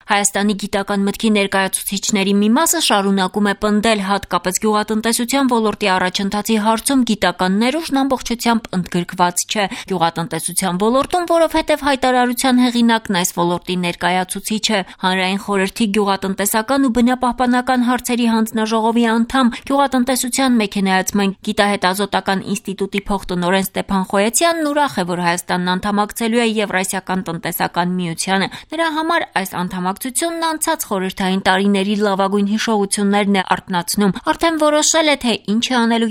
Հայաստանի գիտական մտքի ներկայացուցիչների մի մասը շարունակում է պնդել հատկապես գյուղատնտեսության ոլորտի առաջընթացի հարցում գիտական ներուժն ամբողջությամբ ընդգրկված չէ։ Գյուղատնտեսության ոլորտում, որովհետև հայտարարության հեղինակն այս ոլորտի ներկայացուցիչ է, Հանրային խորհրդի գյուղատնտեսական ու բնապահպանական հարցերի հանձնաժողովի անդամ, գյուղատնտեսության մեքենայացման գիտահետազոտական ինստիտուտի փոխտնօրեն Ստեփան Խոյացյանն ուրախ է, որ Հայաստանն անդամակցելու է Եվրասիական տնտեսական միությանը։ Նրա համար այս անդամակցությունն անցած խորհրդային տարիների լավագույն հիշողություններն է արթնացնում։ Արդեն որոշել է, թե ինչ է անելու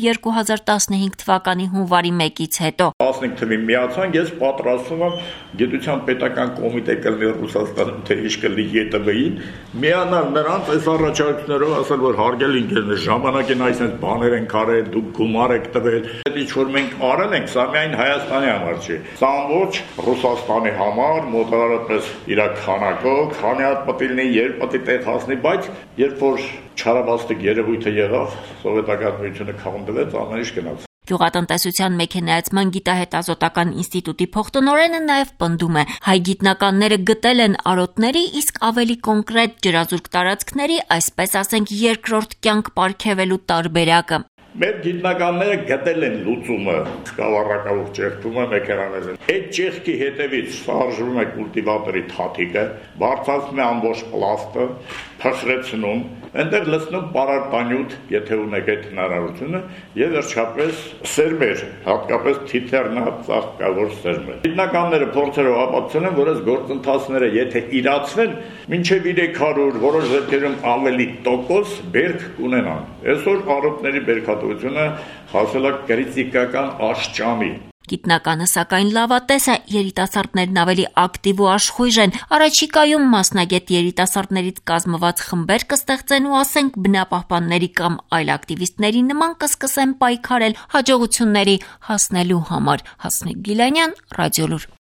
2015 թվականի հունվարի 1-ից հետո։ 15 թվականին միացան, ես պատրաստվում եմ գիտության պետական կոմիտե կլինի Ռուսաստանում, թե ինչ կլինի ԵՏՎ-ին, միանալ նրանց այս առաջարկներով, ասել, որ հարգելի ընկերներ, ժամանակին այսպես բաներ են արել, դուք գումար եք տվել, ինչ որ մենք արել ենք, սա միայն Հայաստանի համար չի, սա ոչ Ռուսաստանի համար, մոտավորապես իր քանակով, քանի հատ պետք լինի, երբ պետք է հասնի, բայց երբ որ չարաբաստիկ երևույթը եղավ, սովետական միությունը քանդվեց, ամեն ինչ գնաց։ Գյուղատնտեսության մեքենայացման գիտահետազոտական ինստիտուտի փոխտնօրենը նաև պնդում է, հայ գիտնականները գտել են արոտների, իսկ ավելի կոնկրետ ջրազուրկ տարածքների, այսպես ասենք, երկրորդ կյանք պարգևելու տարբերակը։ Մեր գիտնականները գտել են լուծումը, սկավառակավոր ճեղքումը մեքենաներն։ Այդ ճեղքի հետևից շարժվում է կուլտիվատորի թաթիկը, բարձրացնում է ամբողջ պլաստը, փխրեցնում, այնտեղ լցնում պարարտանյութ, եթե ունեք այդ հնարավորությունը, եւ վերջապես սերմեր, հատկապես թիթեռնածաղկավոր սերմեր։ Գիտնականները փորձերով ապացուցել են, որ այս գործընթացները, եթե իրացվեն, մինչև 300, որոշ դեպքերում ավելի տոկոս բերք կունենան։ Այսօր արոտների բերքատվությունը հասել է կրիտիկական աշճանի։ Գիտնականը սակայն լավատես է, երիտասարդներն ավելի ակտիվ ու աշխույժ են, առաջիկայում մասնագետ երիտասարդներից կազմված խմբեր կստեղծեն ու ասենք բնապահպանների կամ այլ ակտիվիստների նման կսկսեն պայքարել հաջողությունների հասնելու համար։ Հասմիկ Գիլանյան, Ռադիոլուր։